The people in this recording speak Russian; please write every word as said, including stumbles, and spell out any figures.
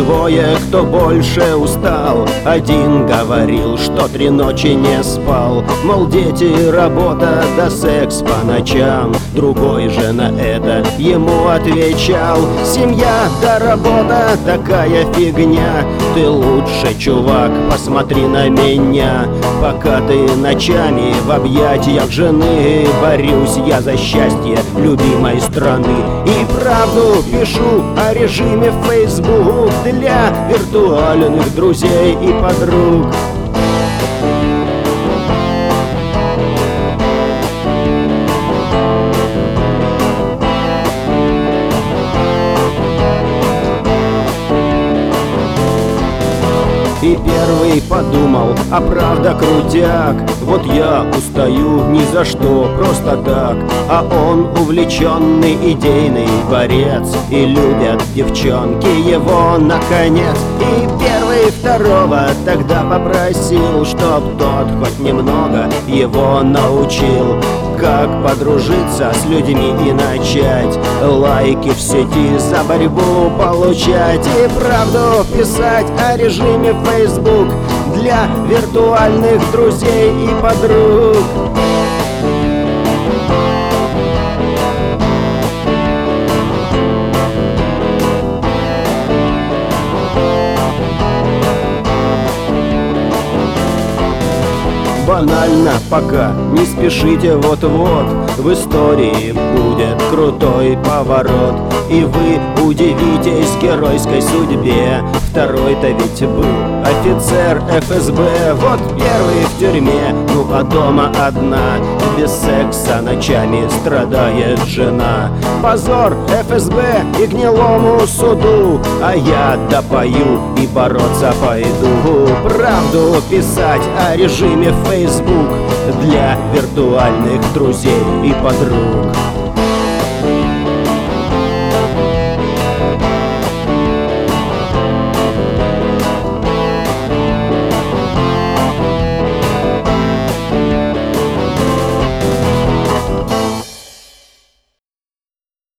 двое, кто больше устал. Один говорил, что три ночи не спал, мол, дети, работа да секс по ночам. Другой же на это ему отвечал: семья да работа такая фигня. Ты лучше, чувак, посмотри на меня. Пока ты ночами в объятиях жены, борюсь я за счастье любимой страны. И правду пишу о режиме Facebook для виртуальных друзей и подруг. И первый подумал: а правда крутяк, вот я устаю ни за что, просто так. А он увлеченный идейный борец, и любят девчонки его наконец. И первый второго тогда попросил, чтоб тот хоть немного его научил, как подружиться с людьми и начать лайки в сети за борьбу получать. И правду писать о режиме Facebook для виртуальных друзей и подруг. Банально пока, не спешите, вот-вот в истории будет крутой поворот, и вы удивитесь геройской судьбе. Второй-то ведь был офицер эф эс бэ. Вот первый в тюрьме, ну а дома одна, без секса ночами страдает жена. Позор эф эс бэ и гнилому суду, а я допою и бороться пойду. Правду писать о режиме Facebook для виртуальных друзей и подруг.